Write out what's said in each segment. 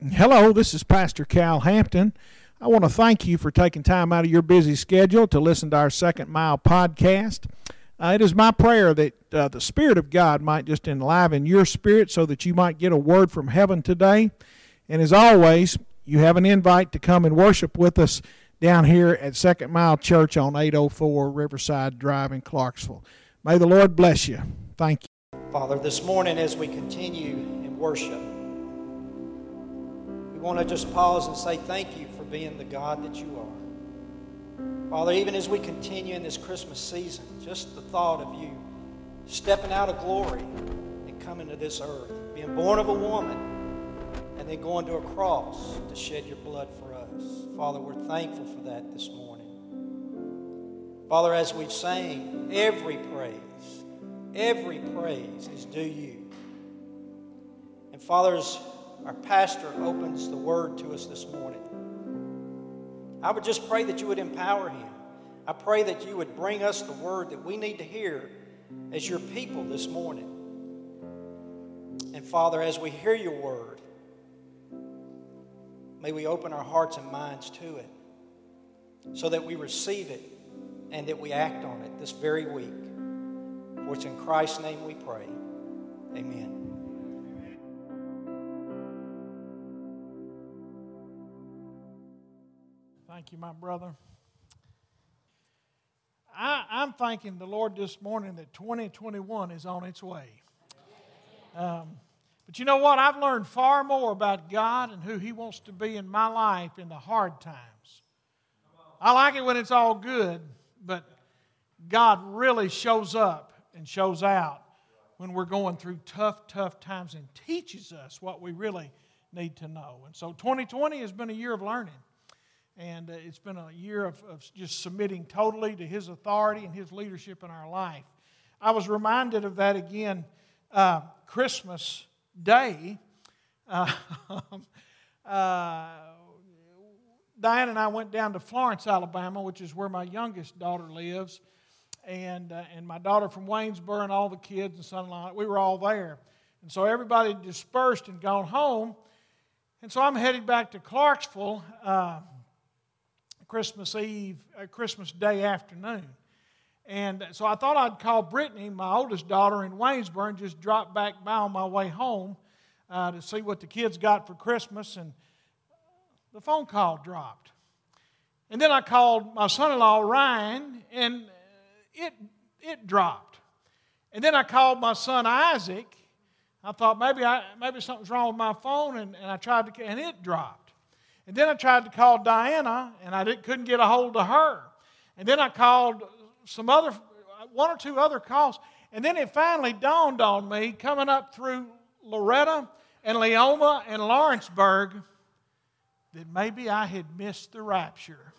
Hello, this is Pastor Cal Hampton. I want to thank you for taking time out of your busy schedule to listen to our Second Mile podcast. It is my prayer that the Spirit of God might just enliven your spirit so that you might get a word from heaven today. And as always, you have an invite to come and worship with us down here at Second Mile Church on 804 Riverside Drive in Clarksville. May the Lord bless you. Thank you. Father, this morning as we continue in worship, we want to just pause and say thank you for being the God that you are. Father, even as we continue in this Christmas season, just the thought of you stepping out of glory and coming to this earth, being born of a woman, and then going to a cross to shed your blood for us. Father, we're thankful for that this morning. Father, as we've sang, every praise is due you. And Father, as our pastor opens the word to us this morning, I would just pray that you would empower him. I pray that you would bring us the word that we need to hear as your people this morning. And Father, as we hear your word, may we open our hearts and minds to it so that we receive it and that we act on it this very week. For it's in Christ's name we pray. Amen. Thank you, my brother. I'm thanking the Lord this morning that 2021 is on its way. But you know what? I've learned far more about God and who He wants to be in my life in the hard times. I like it when it's all good, but God really shows up and shows out when we're going through tough times and teaches us what we really need to know. And so 2020 has been a year of learning. And it's been a year of just submitting totally to His authority and His leadership in our life. I was reminded of that again Christmas Day. Diane and I went down to Florence, Alabama, which is where my youngest daughter lives. And my daughter from Waynesboro and all the kids and son-in-law, we were all there. And so everybody dispersed and gone home. And so I'm headed back to Clarksville Christmas Day afternoon. And so I thought I'd call Brittany, my oldest daughter, in Waynesboro and just drop back by on my way home to see what the kids got for Christmas. And the phone call dropped. And then I called my son-in-law, Ryan, and it dropped. And then I called my son, Isaac. I thought maybe something's wrong with my phone, and I tried to, and it dropped. And then I tried to call Diana, and I couldn't get a hold of her. And then I called one or two other calls. And then it finally dawned on me, coming up through Loretta and Leoma and Lawrenceburg, that maybe I had missed the rapture.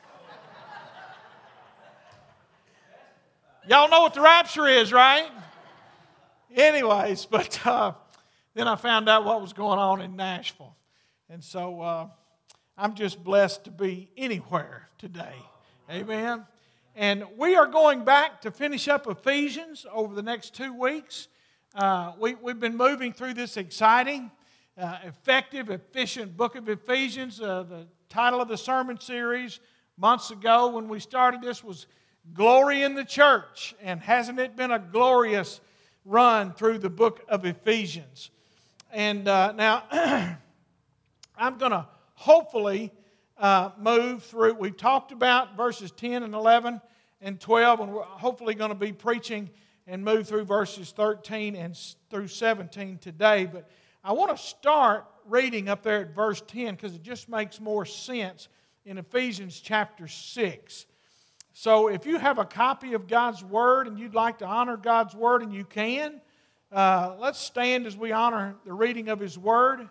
Y'all know what the rapture is, right? Anyways, but then I found out what was going on in Nashville. And so I'm just blessed to be anywhere today. Amen. And we are going back to finish up Ephesians over the next 2 weeks. We've been moving through this exciting, effective, efficient book of Ephesians. The title of the sermon series months ago when we started this was Glory in the Church. And hasn't it been a glorious run through the book of Ephesians? And now I'm going to hopefully move through. We've talked about verses 10 and 11 and 12, and we're hopefully going to be preaching and move through verses 13 and through 17 today. But I want to start reading up there at verse 10 because it just makes more sense in Ephesians chapter 6. So if you have a copy of God's Word and you'd like to honor God's Word, and you can, let's stand as we honor the reading of His Word.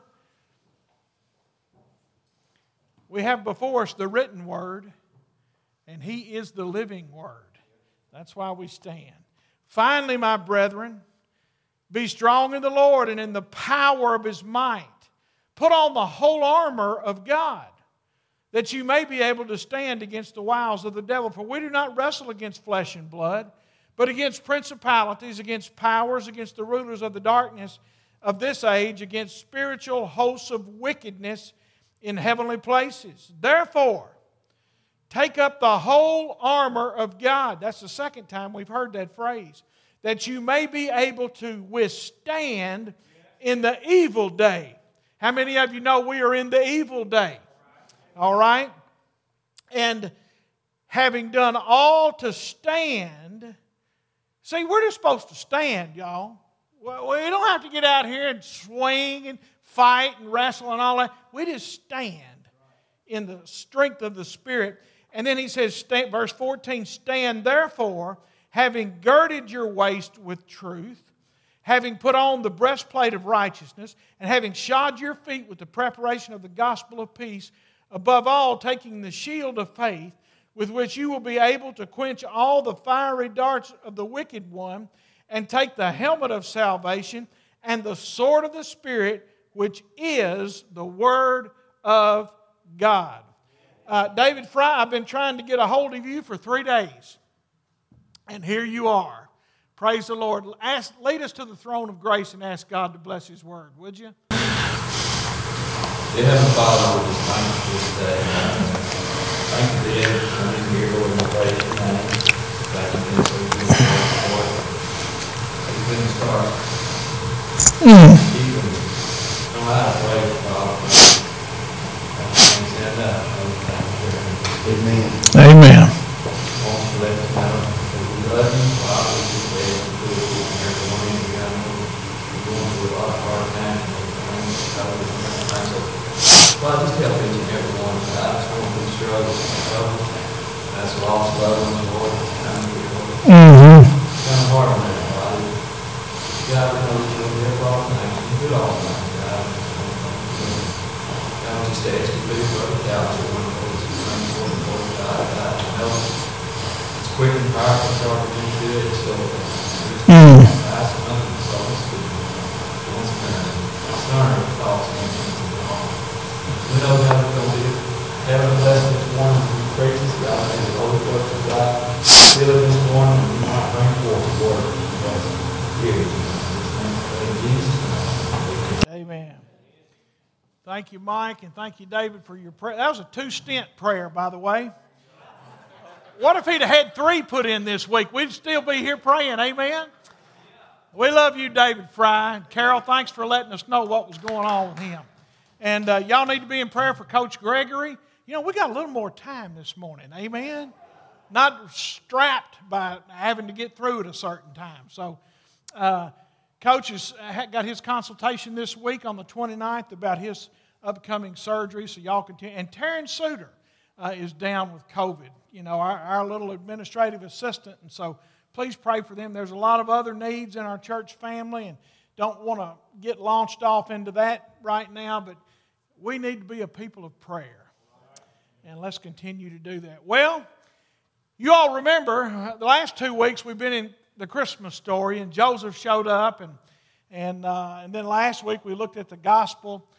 We have before us the written Word, and He is the living Word. That's why we stand. Finally, my brethren, be strong in the Lord and in the power of His might. Put on the whole armor of God, that you may be able to stand against the wiles of the devil. For we do not wrestle against flesh and blood, but against principalities, against powers, against the rulers of the darkness of this age against spiritual hosts of wickedness in heavenly places. Therefore, take up the whole armor of God. That's the second time we've heard that phrase. That you may be able to withstand in the evil day. How many of you know we are in the evil day? All right? And having done all to stand. See, we're just supposed to stand, y'all. Well, we don't have to get out here and swing and fight and wrestle and all that. We just stand in the strength of the Spirit. And then he says, verse 14, stand therefore, having girded your waist with truth, having put on the breastplate of righteousness, and having shod your feet with the preparation of the gospel of peace, above all taking the shield of faith, with which you will be able to quench all the fiery darts of the wicked one, and take the helmet of salvation and the sword of the Spirit, which is the Word of God. David Fry, I've been trying to get a hold of you for 3 days. And here you are. Praise the Lord. Lead us to the throne of grace and ask God to bless His Word, would you? Dear Heavenly Father, we just thank you for this day. Thank you for everything here, Lord, in the praise of your name. Thank you for this week, Lord. You've been the start. Even no matter what, Father. Stand up. Amen. Amen. I want to let you know that we love you, Father. We just pray that you do it for everyone in here. I know we're going through a lot of hard times and everything. Father, just help each and every one. God, just going through struggles and troubles. That's lost loved ones, Lord. It's kind of weird, Lord. It's kind of hard on that, Father. God, we know that you'll be able all things. You do all things, God. God, just ask you to be with the couch or one of those things, Lord, God, God, to help. It's quick and powerful, sharp and good, so fast and nothing, so it's good. Once again, concern with thoughts and things. We know God is going to be having a blessing this morning from the praises God and the Holy Ghost of God. Fill it this morning and we might bring forth the word because here in Jesus' name. Amen. Thank you, Mike, and thank you, David, for your prayer. That was a 2-stent prayer, by the way. What if he'd have had 3 put in this week? We'd still be here praying, amen? We love you, David Fry. And Carol, thanks for letting us know what was going on with him. And y'all need to be in prayer for Coach Gregory. You know, we got a little more time this morning, amen? Not strapped by having to get through at a certain time. So, Coach has got his consultation this week on the 29th about his upcoming surgery, so y'all continue. And Taryn Suter is down with COVID, you know, our little administrative assistant. And so please pray for them. There's a lot of other needs in our church family, and don't want to get launched off into that right now, but we need to be a people of prayer. And let's continue to do that. Well, you all remember the last 2 weeks we've been in the Christmas story, and Joseph showed up, and then last week we looked at the gospel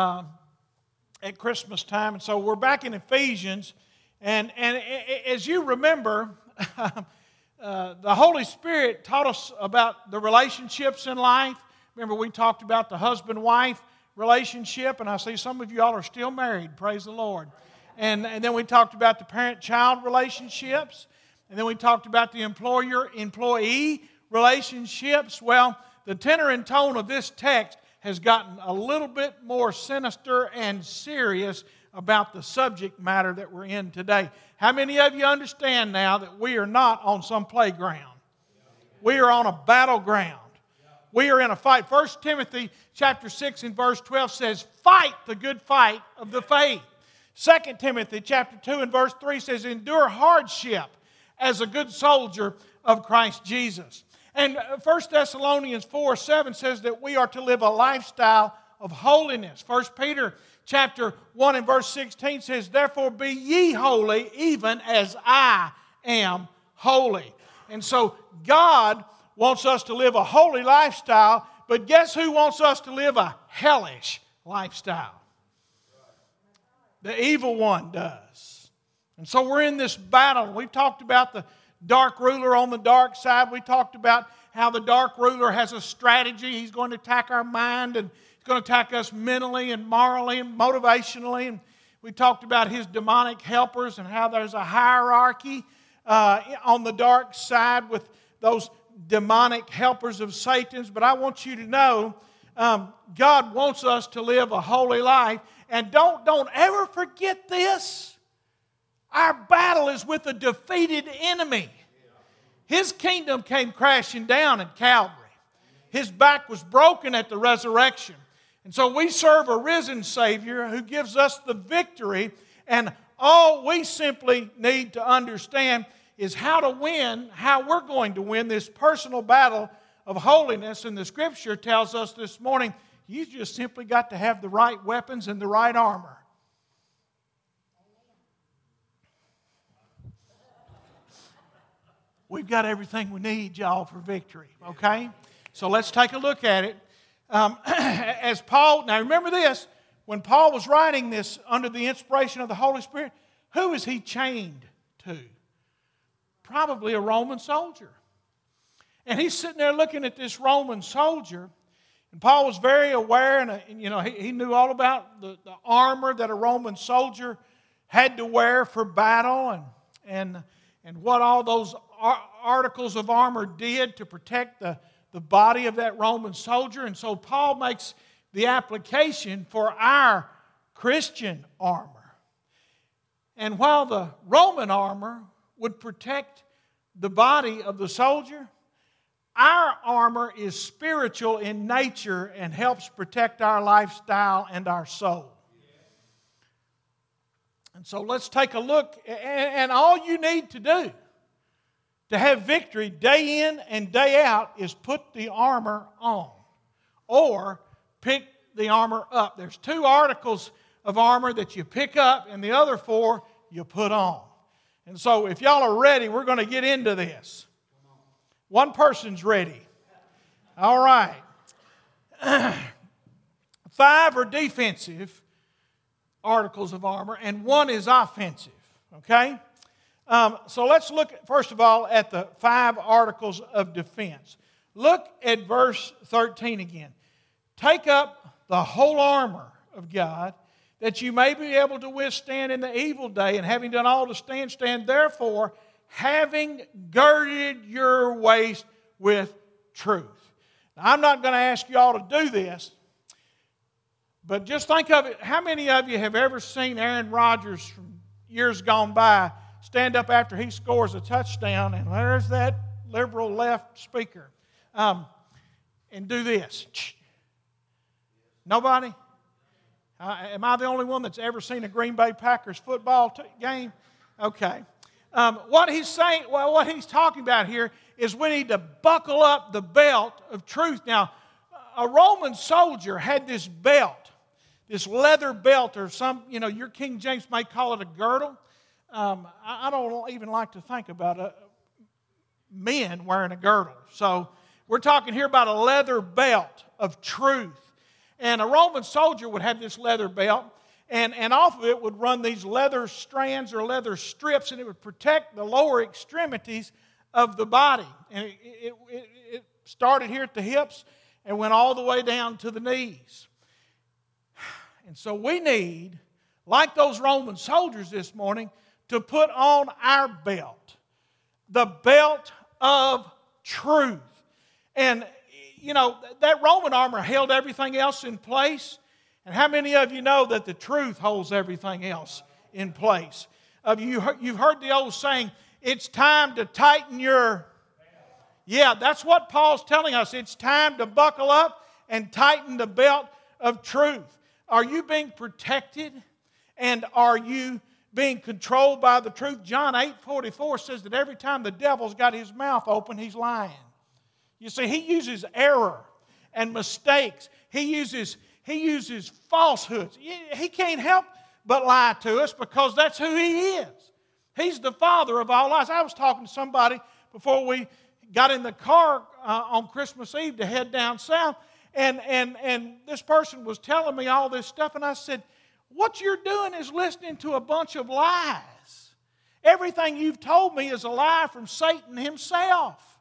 at Christmas time, and so we're back in Ephesians, and as you remember, the Holy Spirit taught us about the relationships in life. Remember, we talked about the husband-wife relationship, and I see some of you all are still married, praise the Lord. And then we talked about the parent-child relationships, and then we talked about the employer-employee relationships. Well, the tenor and tone of this text has gotten a little bit more sinister and serious about the subject matter that we're in today. How many of you understand now that we are not on some playground? We are on a battleground. We are in a fight. 1 Timothy chapter 6 and verse 12 says, fight the good fight of the faith. 2 Timothy chapter 2 and verse 3 says, endure hardship as a good soldier of Christ Jesus. And 1 Thessalonians 4:7 says that we are to live a lifestyle of holiness. 1 Peter chapter 1 and verse 16 says, therefore be ye holy, even as I am holy. And so God wants us to live a holy lifestyle, but guess who wants us to live a hellish lifestyle? The evil one does. And so we're in this battle. We've talked about the dark ruler on the dark side. We talked about how the dark ruler has a strategy. He's going to attack our mind, and he's going to attack us mentally and morally and motivationally. And we talked about his demonic helpers and how there's a hierarchy on the dark side with those demonic helpers of Satan's. But I want you to know God wants us to live a holy life. And don't ever forget this. Our battle is with a defeated enemy. His kingdom came crashing down at Calvary. His back was broken at the resurrection. And so we serve a risen Savior who gives us the victory. And all we simply need to understand is how to win, how we're going to win this personal battle of holiness. And the Scripture tells us this morning, you just simply got to have the right weapons and the right armor. We've got everything we need, y'all, for victory, okay? So let's take a look at it. As Paul, now remember this, when Paul was writing this under the inspiration of the Holy Spirit, who is he chained to? Probably a Roman soldier. And he's sitting there looking at this Roman soldier, and Paul was very aware, and he knew all about the armor that a Roman soldier had to wear for battle, and what all those articles of armor did to protect the body of that Roman soldier. And so Paul makes the application for our Christian armor. And while the Roman armor would protect the body of the soldier, our armor is spiritual in nature and helps protect our lifestyle and our soul. And so let's take a look. And all you need to do to have victory day in and day out is put the armor on or pick the armor up. There's 2 articles of armor that you pick up, and the other 4 you put on. And so if y'all are ready, we're going to get into this. One person's ready. All right. 5 are defensive articles of armor, and 1 is offensive. Okay? So let's look, first of all, at the 5 articles of defense. Look at verse 13 again. Take up the whole armor of God, that you may be able to withstand in the evil day, and having done all to stand, stand therefore, having girded your waist with truth. Now, I'm not going to ask you all to do this, but just think of it. How many of you have ever seen Aaron Rodgers from years gone by stand up after he scores a touchdown, and there's that liberal left speaker, and do this? Nobody? Am I the only one that's ever seen a Green Bay Packers football game? Okay. What he's saying, well, what he's talking about here is we need to buckle up the belt of truth. Now, a Roman soldier had this belt, this leather belt, or some, your King James may call it a girdle. I don't even like to think about men wearing a girdle. So we're talking here about a leather belt of truth. And a Roman soldier would have this leather belt, and off of it would run these leather strands or leather strips, and it would protect the lower extremities of the body. And it started here at the hips and went all the way down to the knees. And so we need, like those Roman soldiers this morning, to put on our belt, the belt of truth. And that Roman armor held everything else in place. And how many of you know that the truth holds everything else in place? You've heard the old saying, it's time to tighten your... Yeah, that's what Paul's telling us. It's time to buckle up and tighten the belt of truth. Are you being protected? And are you being controlled by the truth? John 8:44 says that every time the devil's got his mouth open, he's lying. You see, he uses error and mistakes. He uses falsehoods. He can't help but lie to us because that's who he is. He's the father of all lies. I was talking to somebody before we got in the car on Christmas Eve to head down south, and this person was telling me all this stuff, and I said, what you're doing is listening to a bunch of lies. Everything you've told me is a lie from Satan himself.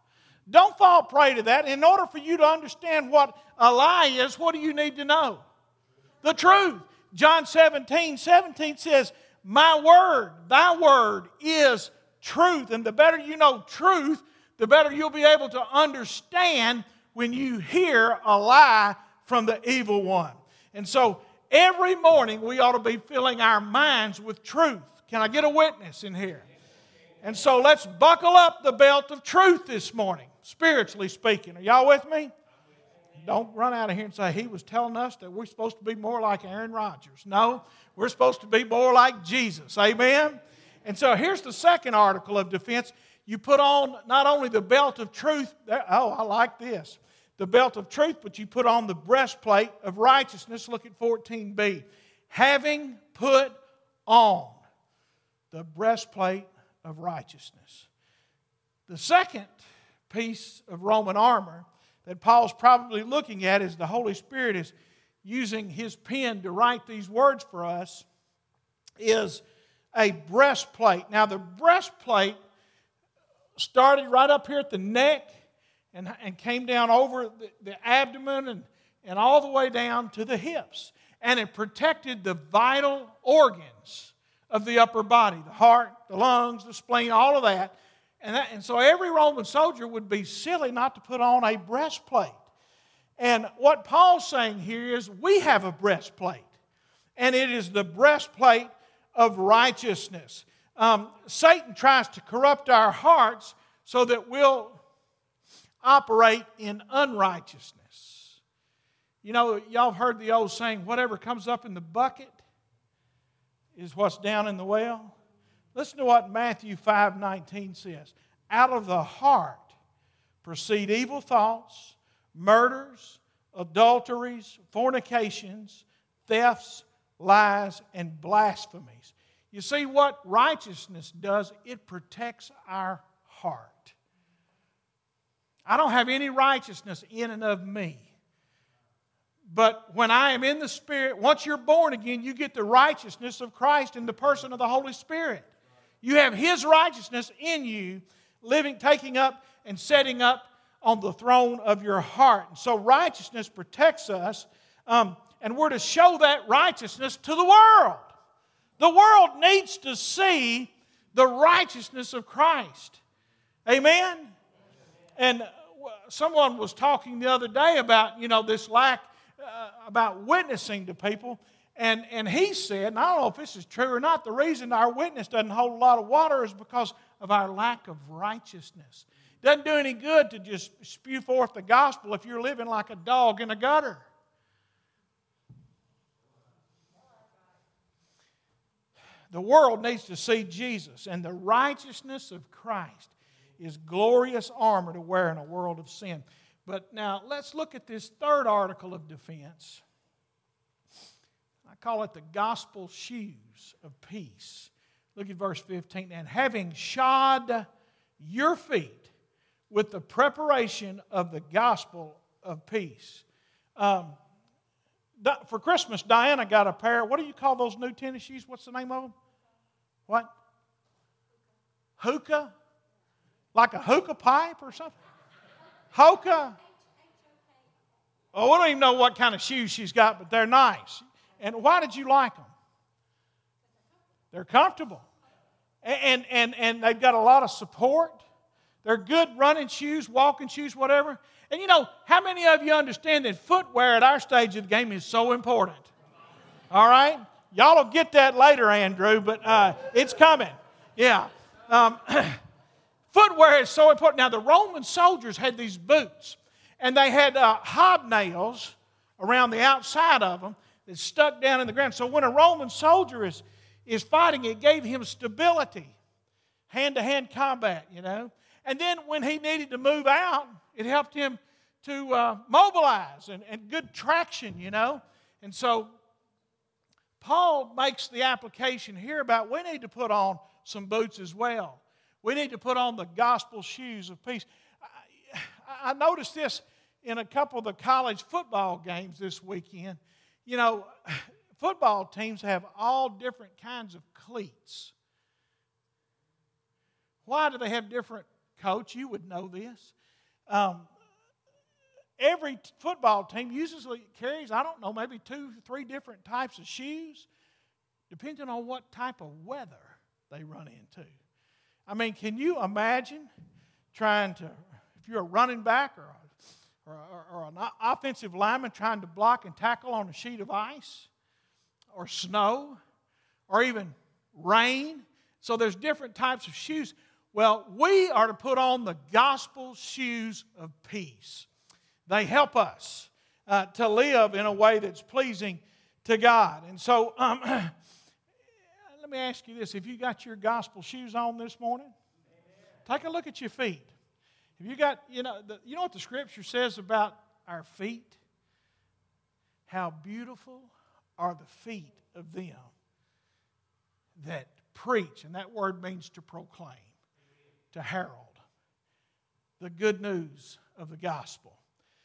Don't fall prey to that. In order for you to understand what a lie is, what do you need to know? The truth. John 17:17 says, my word, thy word is truth. And the better you know truth, the better you'll be able to understand when you hear a lie from the evil one. And so every morning we ought to be filling our minds with truth. Can I get a witness in here? And so let's buckle up the belt of truth this morning, spiritually speaking. Are y'all with me? Don't run out of here and say, he was telling us that we're supposed to be more like Aaron Rodgers. No, we're supposed to be more like Jesus. Amen? And so here's the second article of defense. You put on not only the belt of truth, I like this, the belt of truth, but you put on the breastplate of righteousness. Look at 14b. Having put on the breastplate of righteousness. The second piece of Roman armor that Paul's probably looking at as the Holy Spirit is using his pen to write these words for us is a breastplate. Now the breastplate started right up here at the neck and came down over the abdomen and all the way down to the hips. And it protected the vital organs of the upper body, the heart, the lungs, the spleen, all of that. And so every Roman soldier would be silly not to put on a breastplate. And what Paul's saying here is we have a breastplate. And it is the breastplate of righteousness. Satan tries to corrupt our hearts so that we'll operate in unrighteousness. You know, y'all have heard the old saying, whatever comes up in the bucket is what's down in the well. Listen to what Matthew 5:19 says. Out of the heart proceed evil thoughts, murders, adulteries, fornications, thefts, lies, and blasphemies. You see what righteousness does? It protects our heart. I don't have any righteousness in and of me. But when I am in the Spirit, once you're born again, you get the righteousness of Christ in the person of the Holy Spirit. You have His righteousness in you, living, taking up, and setting up on the throne of your heart. And so righteousness protects us, and we're to show that righteousness to the world. The world needs to see the righteousness of Christ. Amen? And someone was talking the other day about, this lack, about witnessing to people. And he said, and I don't know if this is true or not, the reason our witness doesn't hold a lot of water is because of our lack of righteousness. It doesn't do any good to just spew forth the gospel if you're living like a dog in a gutter. The world needs to see Jesus, and the righteousness of Christ is glorious armor to wear in a world of sin. But now let's look at this third article of defense. I call it the gospel shoes of peace. Look at verse 15. And having shod your feet with the preparation of the gospel of peace. For Christmas, Diana got a pair. What do you call those new tennis shoes? What's the name of them? What? Hookah? Like a hookah pipe or something? Hookah? Oh, we don't even know what kind of shoes she's got, but they're nice. And why did you like them? They're comfortable. And they've got a lot of support. They're good running shoes, walking shoes, whatever. And how many of you understand that footwear at our stage of the game is so important? All right? Y'all will get that later, Andrew, but it's coming. Yeah. Footwear is so important. Now, the Roman soldiers had these boots, and they had hobnails around the outside of them that stuck down in the ground. So when a Roman soldier is fighting, it gave him stability, hand-to-hand combat, And then when he needed to move out, it helped him to mobilize and good traction, And so Paul makes the application here about we need to put on some boots as well. We need to put on the gospel shoes of peace. I noticed this in a couple of the college football games this weekend. Football teams have all different kinds of cleats. Why do they have different, Coach? You would know this. every football team usually carries, I don't know, maybe 2 or 3 different types of shoes, depending on what type of weather they run into. I mean, can you imagine trying to, if you're a running back or an offensive lineman trying to block and tackle on a sheet of ice or snow or even rain? So there's different types of shoes. Well, we are to put on the gospel shoes of peace. They help us to live in a way that's pleasing to God. And so, let me ask you this. Have you got your gospel shoes on this morning? Take a look at your feet. Have you got, you know what the Scripture says about our feet? How beautiful are the feet of them that preach. And that word means to proclaim, to herald the good news of the gospel.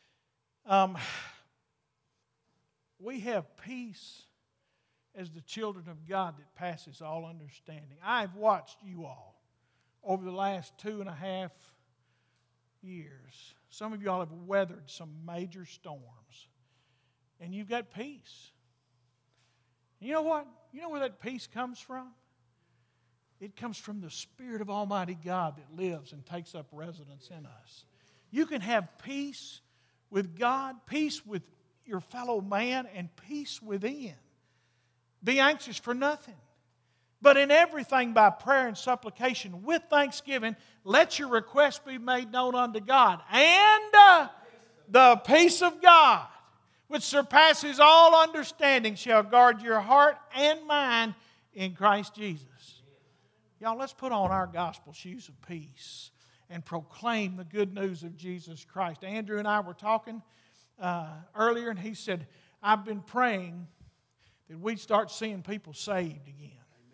We have peace as the children of God that passes all understanding. I've watched you all over the last 2.5 years. Some of y'all have weathered some major storms, and you've got peace. And you know what? You know where that peace comes from? It comes from the Spirit of Almighty God that lives and takes up residence in us. You can have peace with God, peace with your fellow man, and peace within. Be anxious for nothing, but in everything by prayer and supplication with thanksgiving, let your requests be made known unto God. And the peace of God, which surpasses all understanding, shall guard your heart and mind in Christ Jesus. Y'all, let's put on our gospel shoes of peace and proclaim the good news of Jesus Christ. Andrew and I were talking earlier, and he said, I've been praying that we'd start seeing people saved again.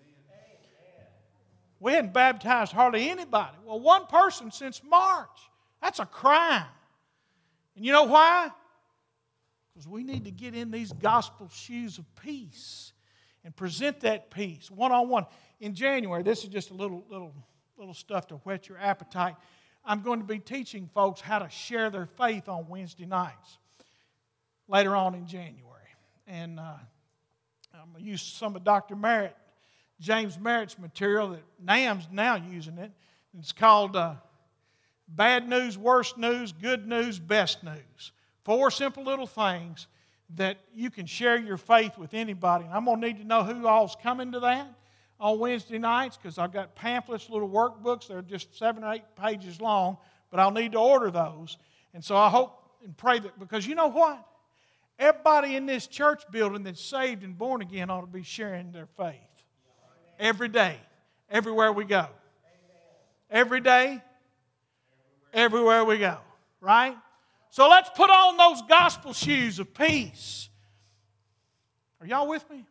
We hadn't baptized hardly anybody. Well, one person since March. That's a crime. And you know why? Because we need to get in these gospel shoes of peace and present that peace one-on-one. In January, this is just a little stuff to whet your appetite. I'm going to be teaching folks how to share their faith on Wednesday nights later on in January. And I'm going to use some of Dr. Merritt, James Merritt's material that NAM's now using it. It's called Bad News, Worst News, Good News, Best News. 4 simple little things that you can share your faith with anybody. And I'm going to need to know who all's coming to that on Wednesday nights, because I've got pamphlets, little workbooks. They're just 7 or 8 pages long, but I'll need to order those. And so I hope and pray that, because you know what? Everybody in this church building that's saved and born again ought to be sharing their faith. Every day, everywhere we go. Every day, everywhere we go. Right? So let's put on those gospel shoes of peace. Are y'all with me?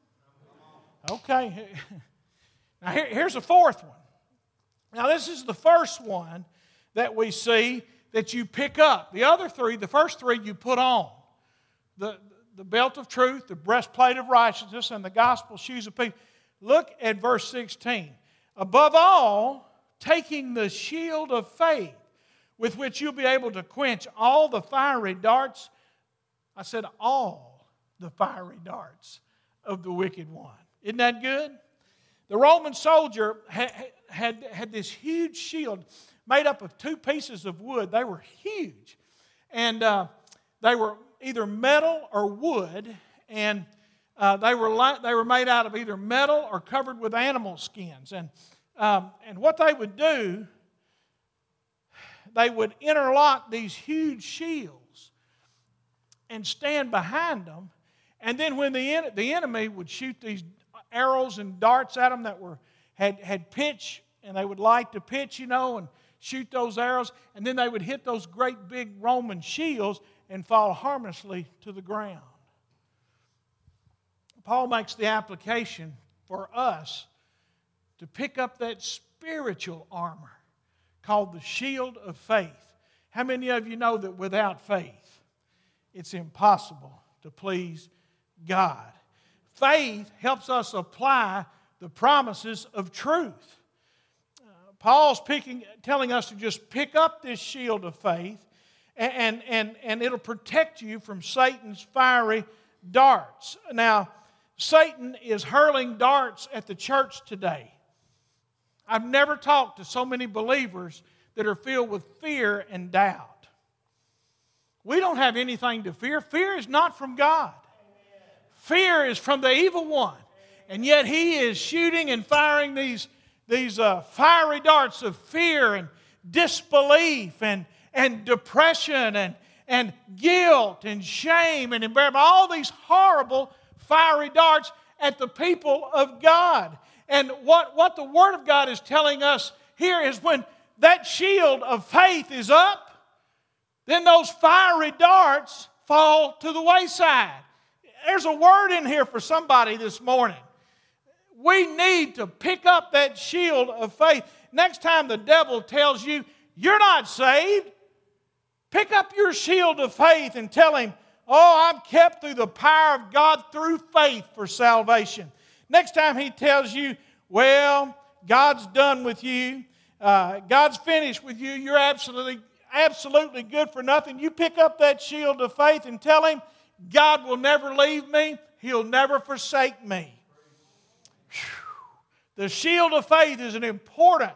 Okay. Now here's a 4th one. Now this is the first one that we see that you pick up. The other 3, the first 3 you put on. The belt of truth, the breastplate of righteousness, and the gospel shoes of peace. Look at verse 16. Above all, taking the shield of faith, with which you'll be able to quench all the fiery darts. I said all the fiery darts of the wicked one. Isn't that good? The Roman soldier had this huge shield made up of 2 pieces of wood. They were huge. And they were either metal or wood. And they were made out of either metal or covered with animal skins. And what they would do, they would interlock these huge shields and stand behind them. And then when the enemy would shoot these arrows and darts at them that had pitch, and they would light the pitch, and shoot those arrows, and then they would hit those great big Roman shields and fall harmlessly to the ground. Paul makes the application for us to pick up that spiritual armor called the shield of faith. How many of you know that without faith, it's impossible to please God? Faith helps us apply the promises of truth. Paul's telling us to just pick up this shield of faith and it'll protect you from Satan's fiery darts. Now, Satan is hurling darts at the church today. I've never talked to so many believers that are filled with fear and doubt. We don't have anything to fear. Fear is not from God. Fear is from the evil one. And yet he is shooting and firing these fiery darts of fear and disbelief and depression and guilt and shame and embarrassment. All these horrible fiery darts at the people of God. And what the Word of God is telling us here is when that shield of faith is up, then those fiery darts fall to the wayside. There's a word in here for somebody this morning. We need to pick up that shield of faith. Next time the devil tells you you're not saved, pick up your shield of faith and tell him, oh, I'm kept through the power of God through faith for salvation. Next time he tells you, well, God's done with you, God's finished with you, you're absolutely good for nothing, you pick up that shield of faith and tell him, God will never leave me, He'll never forsake me. The shield of faith is an important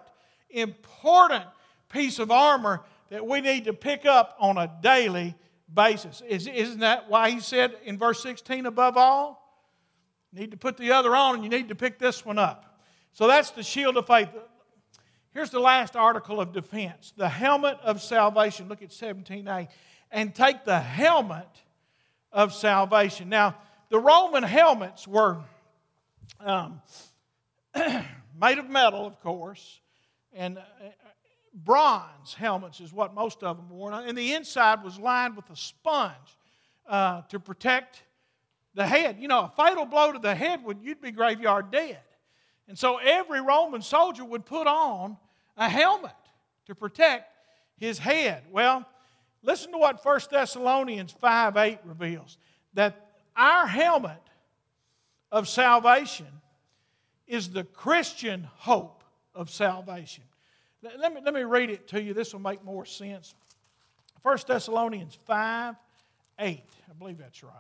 piece of armor that we need to pick up on a daily basis. Isn't that why he said in verse 16, above all, you need to put the other on and you need to pick this one up. So that's the shield of faith. Here's the last article of defense, the helmet of salvation. Look at 17a. And take the helmet of salvation. Now, the Roman helmets were made of metal, of course, and bronze helmets is what most of them wore. And the inside was lined with a sponge to protect the head. You know, a fatal blow to the head, you'd be graveyard dead. And so every Roman soldier would put on a helmet to protect his head. Well, listen to what 1 Thessalonians 5:8 reveals. That our helmet of salvation is the Christian hope of salvation. Let me read it to you. This will make more sense. 1 Thessalonians 5:8. I believe that's right.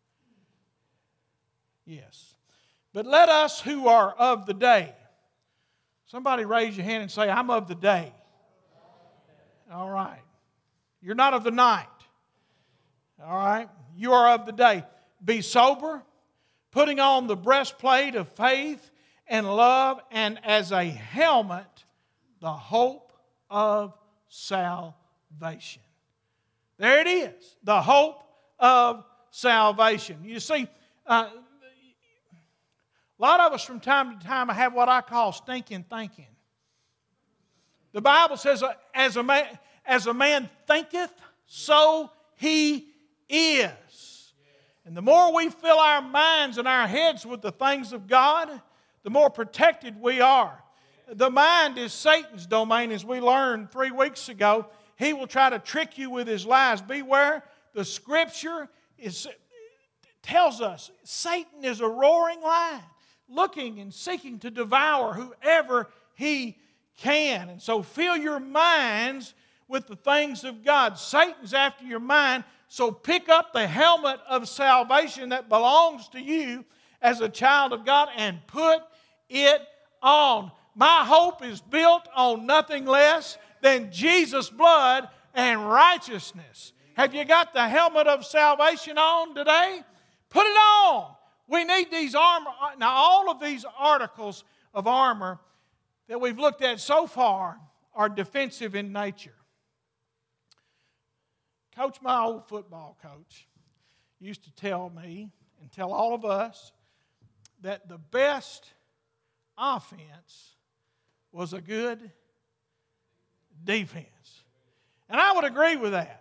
Yes. But let us who are of the day. Somebody raise your hand and say, I'm of the day. All right. You're not of the night. All right. You are of the day. Be sober, putting on the breastplate of faith and love, and as a helmet, the hope of salvation. There it is, the hope of salvation. You see, a lot of us from time to time have what I call stinking thinking. The Bible says, as a man thinketh, so he is. And the more we fill our minds and our heads with the things of God, the more protected we are. The mind is Satan's domain, as we learned 3 weeks ago. He will try to trick you with his lies. Beware, the Scripture tells us Satan is a roaring lion, looking and seeking to devour whoever he can. And so fill your minds with the things of God. Satan's after your mind, so pick up the helmet of salvation that belongs to you as a child of God and put it on. My hope is built on nothing less than Jesus' blood and righteousness. Have you got the helmet of salvation on today? Put it on. We need these armor. Now, all of these articles of armor that we've looked at so far are defensive in nature. Coach, my old football coach, used to tell me and tell all of us that the best offense was a good defense. And I would agree with that.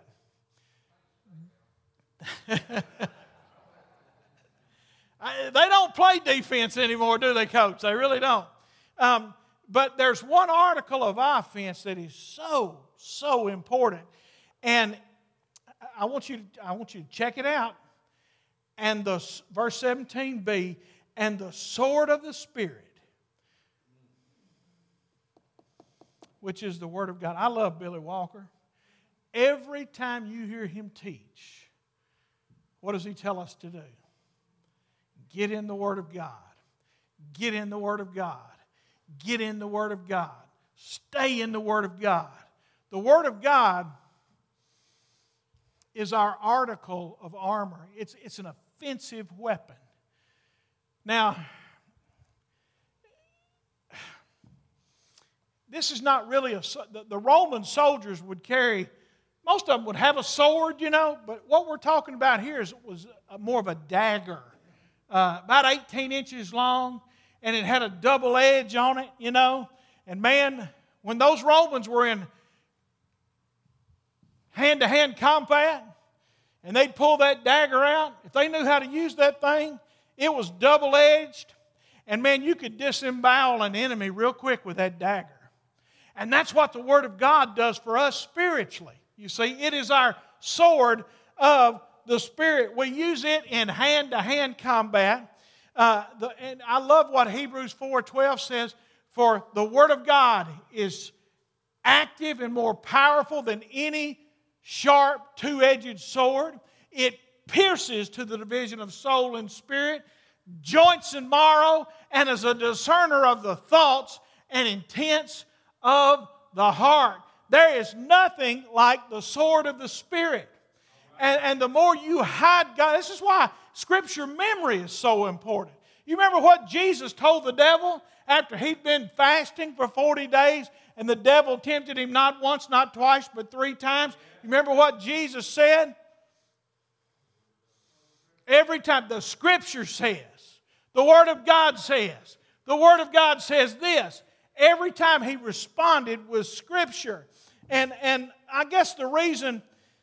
They don't play defense anymore, do they, Coach? They really don't. But there's one article of offense that is so important. And I want you to check it out. And verse 17b, and the sword of the Spirit, which is the Word of God. I love Billy Walker. every time you hear Him teach, what does He tell us to do? Get in the Word of God. Get in the Word of God. Get in the Word of God. Stay in the Word of God. The Word of God is our article of armor. It's an offensive weapon. Now, this is not really the Roman soldiers would carry, most of them would have a sword, but what we're talking about here was more of a dagger, about 18 inches long, and it had a double edge on it, And man, when those Romans were in hand-to-hand combat, and they'd pull that dagger out, if they knew how to use that thing, it was double-edged, and man, you could disembowel an enemy real quick with that dagger. And that's what the Word of God does for us spiritually. You see, it is our sword of the Spirit. We use it in hand-to-hand combat. And I love what Hebrews 4:12 says, for the Word of God is active and more powerful than any sharp, two-edged sword. It pierces to the division of soul and spirit, joints and marrow, and is a discerner of the thoughts and intents of the heart. There is nothing like the sword of the Spirit. And the more you hide God, this is why Scripture memory is so important. You remember what Jesus told the devil after he'd been fasting for 40 days and the devil tempted him not once, not twice, but 3 times? You remember what Jesus said? Every time the Scripture says, the Word of God says, the Word of God says this. Every time he responded with Scripture. And I guess the reason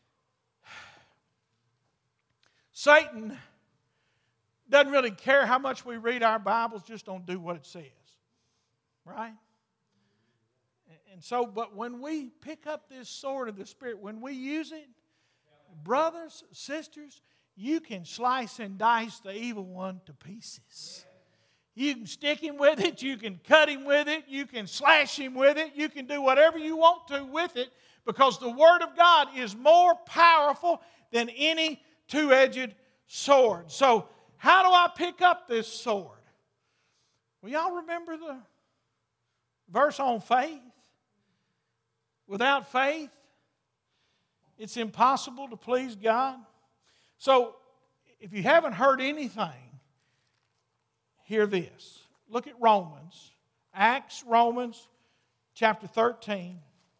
Satan doesn't really care how much we read our Bibles, just don't do what it says. Right? And so, but when we pick up this sword of the Spirit, when we use it, brothers, sisters, you can slice and dice the evil one to pieces. You can stick him with it. You can cut him with it. You can slash him with it. You can do whatever you want to with it because the Word of God is more powerful than any two-edged sword. So how do I pick up this sword? Well, y'all remember the verse on faith? Without faith, it's impossible to please God. So if you haven't heard anything, hear this. Look at Romans. Romans chapter 13.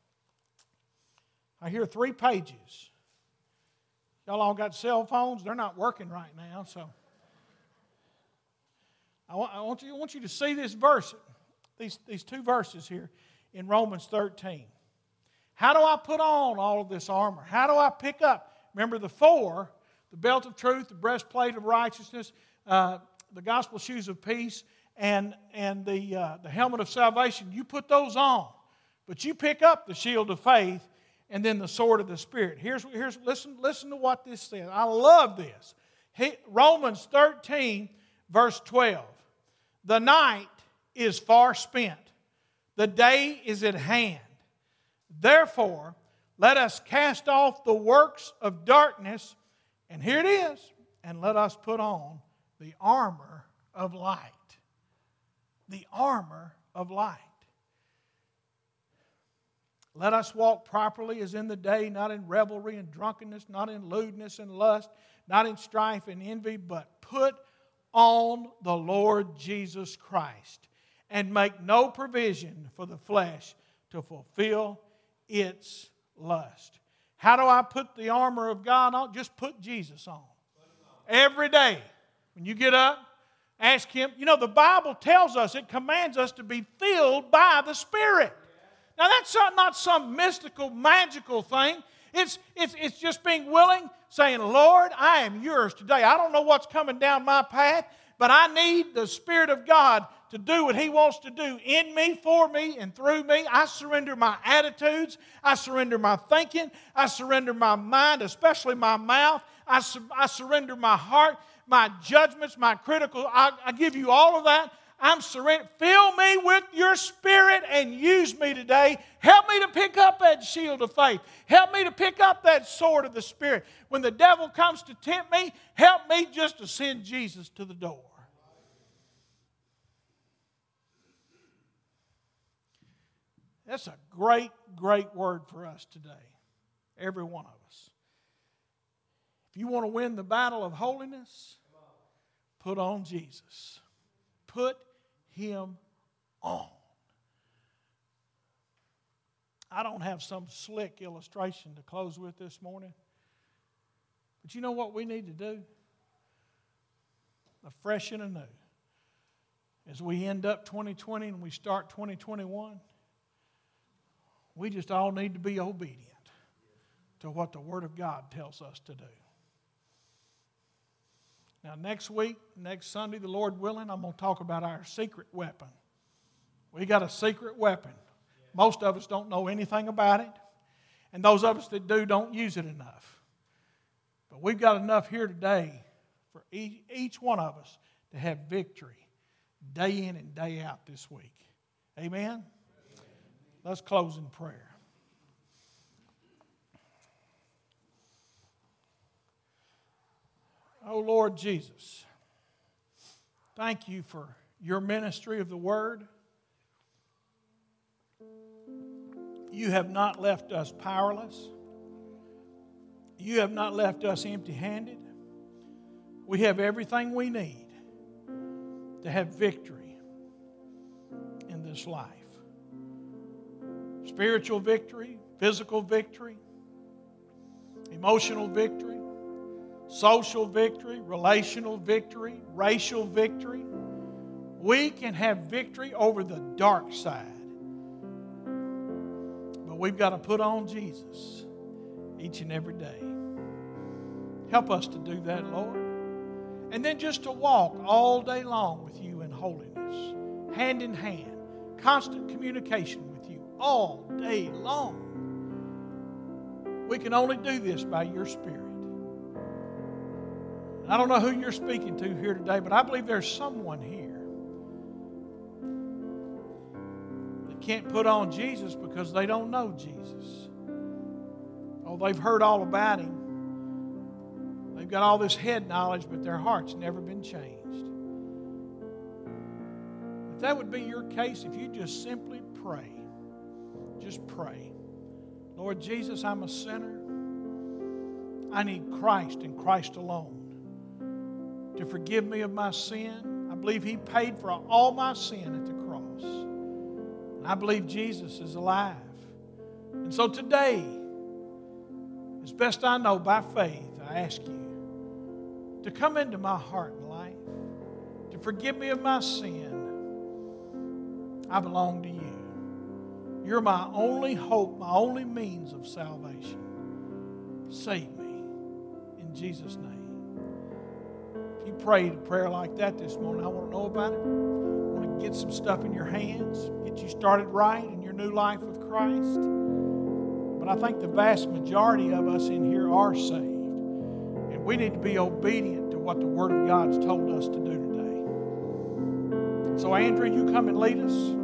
I hear 3 pages. Y'all all got cell phones? They're not working right now, so I want you to see this verse, these 2 verses here in Romans 13. How do I put on all of this armor? How do I pick up? Remember the 4, the belt of truth, the breastplate of righteousness, the gospel shoes of peace, and the helmet of salvation. You put those on. But you pick up the shield of faith and then the sword of the Spirit. Listen to what this says. I love this. Romans 13, verse 12. The night is far spent. The day is at hand. Therefore, let us cast off the works of darkness, and here it is, and let us put on the armor of light. The armor of light. Let us walk properly as in the day, not in revelry and drunkenness, not in lewdness and lust, not in strife and envy, but put on the Lord Jesus Christ and make no provision for the flesh to fulfill its lust. How do I put the armor of God on? Just put Jesus on. Every day. When you get up, ask Him. You know, the Bible tells us, it commands us to be filled by the Spirit. Now, that's not some mystical, magical thing. It's just being willing, saying, Lord, I am yours today. I don't know what's coming down my path, but I need the Spirit of God to do what He wants to do in me, for me, and through me. I surrender my attitudes. I surrender my thinking. I surrender my mind, especially my mouth. I surrender my heart, my judgments, my critical. I give you all of that. I'm surrendered. Fill me with your Spirit and use me today. Help me to pick up that shield of faith. Help me to pick up that sword of the Spirit. When the devil comes to tempt me, help me just to send Jesus to the door. That's a great, great word for us today. Every one of us. If you want to win the battle of holiness, put on Jesus. Put Him on. I don't have some slick illustration to close with this morning. But you know what we need to do? Afresh and anew. As we end up 2020 and we start 2021, we just all need to be obedient to what the Word of God tells us to do. Now, next week, next Sunday, the Lord willing, I'm going to talk about our secret weapon. We got a secret weapon. Most of us don't know anything about it, and those of us that do don't use it enough. But we've got enough here today for each one of us to have victory day in and day out this week. Amen? Let's close in prayer. Oh, Lord Jesus, thank you for your ministry of the Word. You have not left us powerless. You have not left us empty-handed. We have everything we need to have victory in this life. Spiritual victory, physical victory, emotional victory, social victory, relational victory, racial victory. We can have victory over the dark side. But we've got to put on Jesus each and every day. Help us to do that, Lord. And then just to walk all day long with you in holiness, hand in hand, constant communication with you all day long. We can only do this by your Spirit. I don't know who you're speaking to here today, but I believe there's someone here that can't put on Jesus because they don't know Jesus. Oh, they've heard all about Him. They've got all this head knowledge, but their heart's never been changed. If that would be your case, if you just simply pray, just pray. Lord Jesus, I'm a sinner. I need Christ and Christ alone to forgive me of my sin. I believe He paid for all my sin at the cross. And I believe Jesus is alive. And so today, as best I know by faith, I ask you to come into my heart and life, to forgive me of my sin. I belong to you. You're my only hope, my only means of salvation. Save me in Jesus' name. If you prayed a prayer like that this morning, I want to know about it. I want to get some stuff in your hands, get you started right in your new life with Christ. But I think the vast majority of us in here are saved. And we need to be obedient to what the Word of God's told us to do today. So Andrew, you come and lead us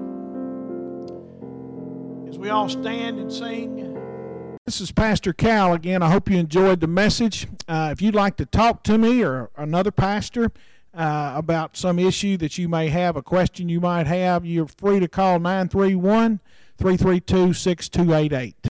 as we all stand and sing. This is Pastor Cal again. I hope you enjoyed the message. If you'd like to talk to me or another pastor about some issue that you may have, a question you might have, you're free to call 931-332-6288.